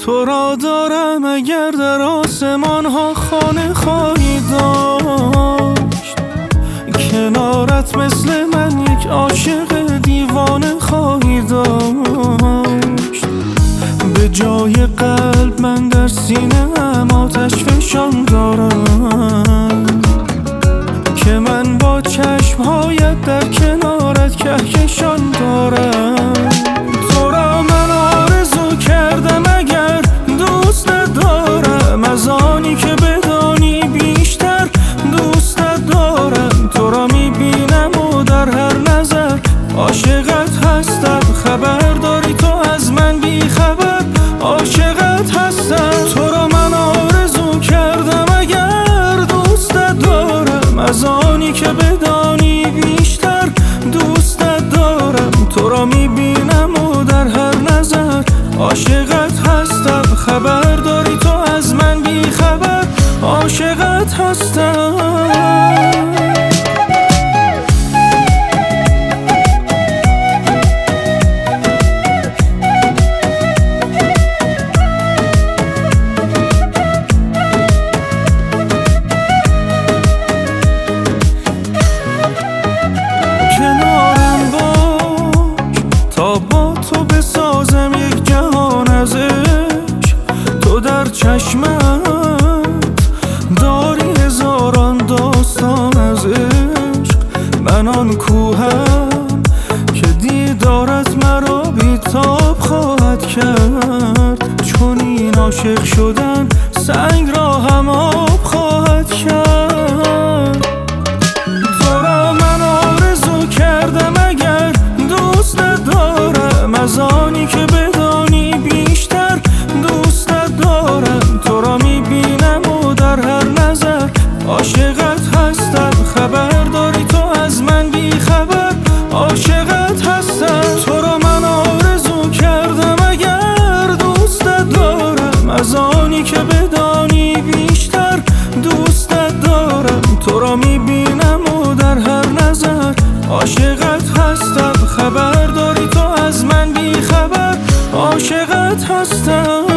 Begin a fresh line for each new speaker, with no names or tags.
تو را دارم اگر در آسمان ها خانه خواهی داشت، کنارت مثل من یک عاشق دیوانه خواهی داشت. به جای قلب من در سینه ام آتش فشان دارم که من با چشمهایت در کنارت کهکشان دارم. تو را من آرزو کردم اگر دوستت دارم، از آنی که بدانی بیشتر دوستت دارم. تو را میبینم و در هر نظر عاشقت هستم، خبر داری تو از من بی خبر عاشقت هستم. تو را من آرزو کردم اگر دوستت دارم، از آنی که بدانی بیشتر دوستت دارم. تو را میبینم و در هر نظر عاشقت هستم، خبر داری تو از من بی خبر عاشقت هستم. کنارم باش تا با تو بسازم یک جهان از عشق. تو در چشمت داری هزاران داستان از عشق. من آن کوهم که دیدارت مرا بیتاب خواهد کرد، چون این عاشق شدن سنگ را هم آب خواهد کرد. تو را من آرزو کردم اگر دوستت دارم، از آنی که بدانی بیشتر دوستت دارم. تو را میبینم و در هر نظر عاشقت هستم، خبر داری تو از من بی خبر عاشقت هستم. تو را من آرزو کردم اگر دوستت دارم، از آنی که بدانی بیشتر دوستت دارم. تو را میبینم و در هر نظر عاشقت هستم، خبر داری تو از من بی خبر عاشقت هستم.